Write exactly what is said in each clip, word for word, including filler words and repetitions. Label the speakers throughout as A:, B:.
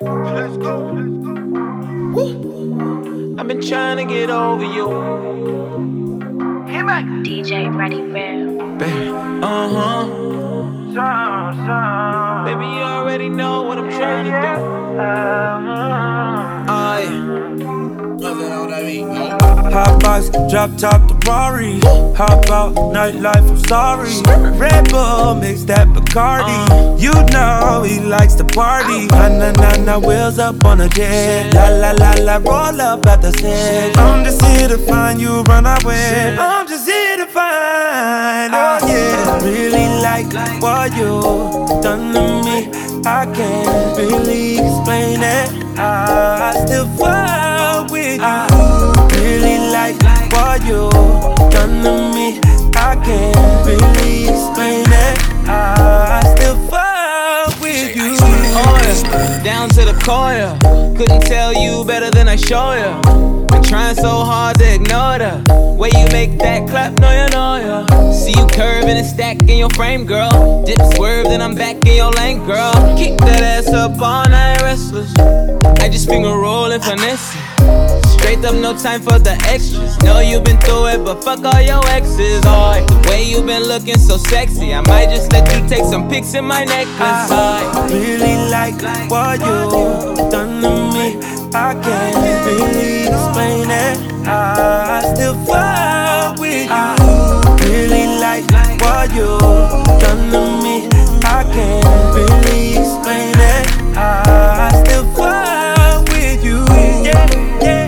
A: Let's go. Woo. I've been trying to get over you.
B: D J Ready Real.
A: Uh huh. Baby, you already know what I'm trying to do. I.
C: Hot box, drop top the Rari. Hop out, nightlife, I'm sorry. Red Bull, mix that Bacardi. Uh, you know he likes to party. Na na na na, wheels up on a jet. La la la la, roll up at the set. I'm just here to find you, run away. I'm just here to find, oh yeah. Really like what you done to me. I can't really explain it. I still fall with you. Really like what you done to me. I can't really explain it. I still fall with you.
A: Oh yeah, down to the core. Couldn't tell you better than I show you. Been trying so hard to ignore the way you make that clap, no you know ya. See you curving and stacking your frame, girl. Dip swerve, then I'm back in your lane, girl. Keep that ass up all night, restless. I just finger roll and finesse it. Straight up, no time for the extras. Know you been through it, but fuck all your exes. Oh, the way you been looking so sexy, I might just let you take some pics in my necklace.
C: I really like what you done to me. I can't really explain it. I still fall with you. Really like what you done to me. I can't really explain it. I still fall with you. Yeah, yeah.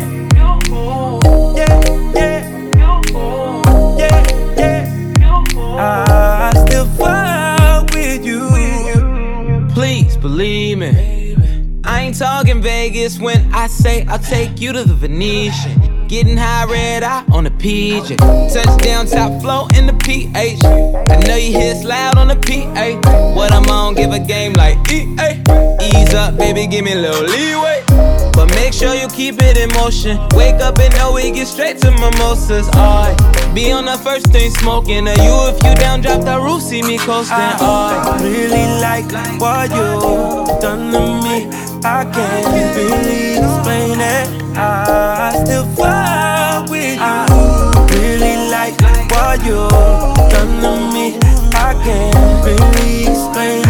C: I still fall with you.
A: Please believe me, I ain't talking Vegas when I say I'll take you to the Venetian. Getting high red eye on the P J. Touchdown top flow in the P H. I know you hear loud on the P A. What I'm on, give a game like E A. Ease up, baby, give me a little leeway. But make sure you keep it in motion. Wake up and know we get straight to mimosas. I be on the first thing smoking. Or you if you down, drop the roof, see me coasting.
C: I really like what you done to me. I can't really explain it. I still fall with you. Really like what you done to me. I can't really explain